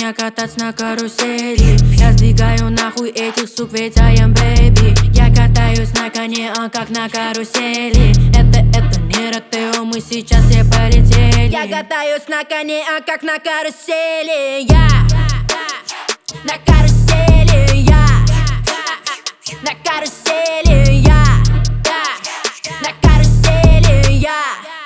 меня кататься на карусели. Я сдвигаю нахуй этих сук, ведь I am baby. Я катаюсь на коне, как на карусели. Это не Ротео, мы сейчас все полетели. Я катаюсь на коне, как на карусели. Я на карусели, я на карусели, я на карусели, я.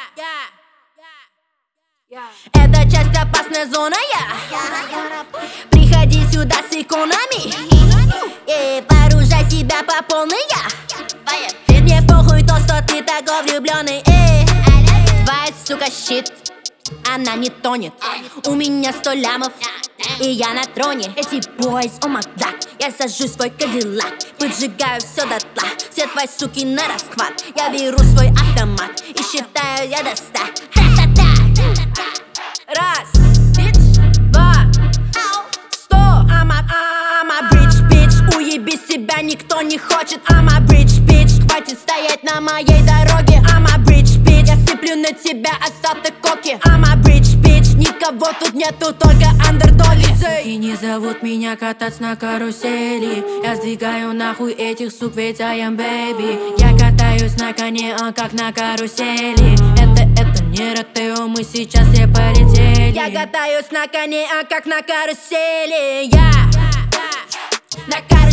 Это часть опасной зоны, я. Приходи сюда с иконами и вооружай себя по полной, я. Мне похуй то, что ты такой влюбленный. Твоя сука щит, она не тонет. У меня 100 лямов, и я на троне. Эти boys, о май гад, я сажу свой кадиллак, поджигаю все дотла, все твои суки на расхват. Я беру свой автомат и считаю я до 100. Раз, два, 100. I'm a rich bitch. Уеби себя, никто не хочет. I'm a rich bitch. Хватит стоять на моей дороге. I'm a rich bitch. Я сыплю на тебя остаток коки. I'm a rich bitch. Никого тут нету, только андердоги. И не зовут меня кататься на карусели. Я сдвигаю нахуй этих сук, ведь I am baby. Я катаюсь на коне, как на карусели. Это не Ротео, мы сейчас все полетели. Я катаюсь на коне, как на карусели. Я на карусели.